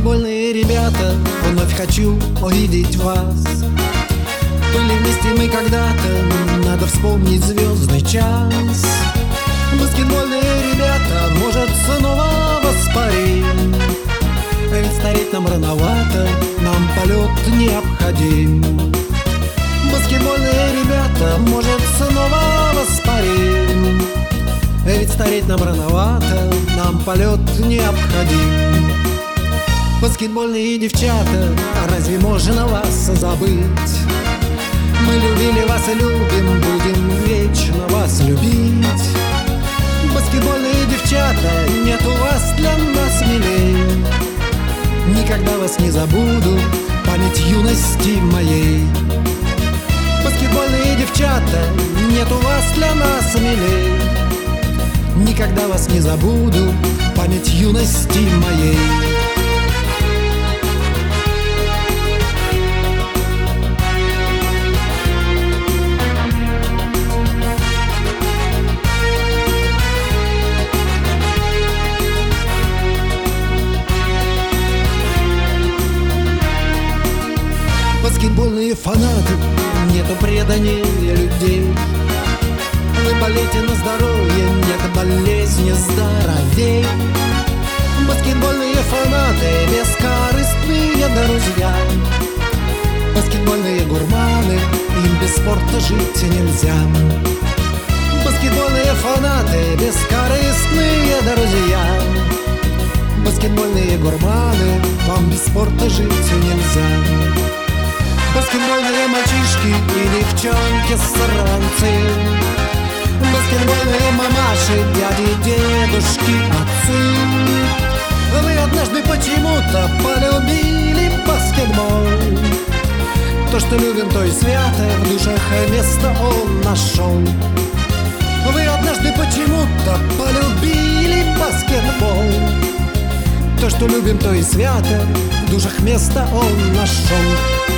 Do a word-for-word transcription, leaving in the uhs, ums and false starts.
Баскетбольные ребята, вновь хочу увидеть вас. Были вместе мы когда-то, надо вспомнить звездный час. Баскетбольные ребята, может, снова воспарим, ведь стареть нам рановато, нам полет необходим. Баскетбольные ребята, может, снова воспарим, ведь стареть нам рановато, нам полет необходим. Баскетбольные девчата, разве можно вас забыть? Мы любили вас и любим, будем вечно вас любить. Баскетбольные девчата, нет у вас для нас милей. Никогда вас не забуду, память юности моей. Баскетбольные девчата, нет у вас для нас милей. Никогда вас не забуду, память юности моей. Баскетбольные фанаты, нету предания людей. Вы болеете на здоровье, нет болезни здоровей. Баскетбольные фанаты, бескорыстные друзья. Баскетбольные гурманы, им без спорта жить нельзя. Баскетбольные фанаты, бескорыстные друзья. Баскетбольные гурманы, вам без спорта жить нельзя. Баскетбольные мальчишки и девчонки-сранцы, баскетбольные мамаши, дяди, дедушки, отцы. Вы однажды почему-то полюбили баскетбол. То, что любим, то и свято, в душах место он нашел. Вы однажды почему-то полюбили баскетбол. То, что любим, то и свято, в душах место он нашел.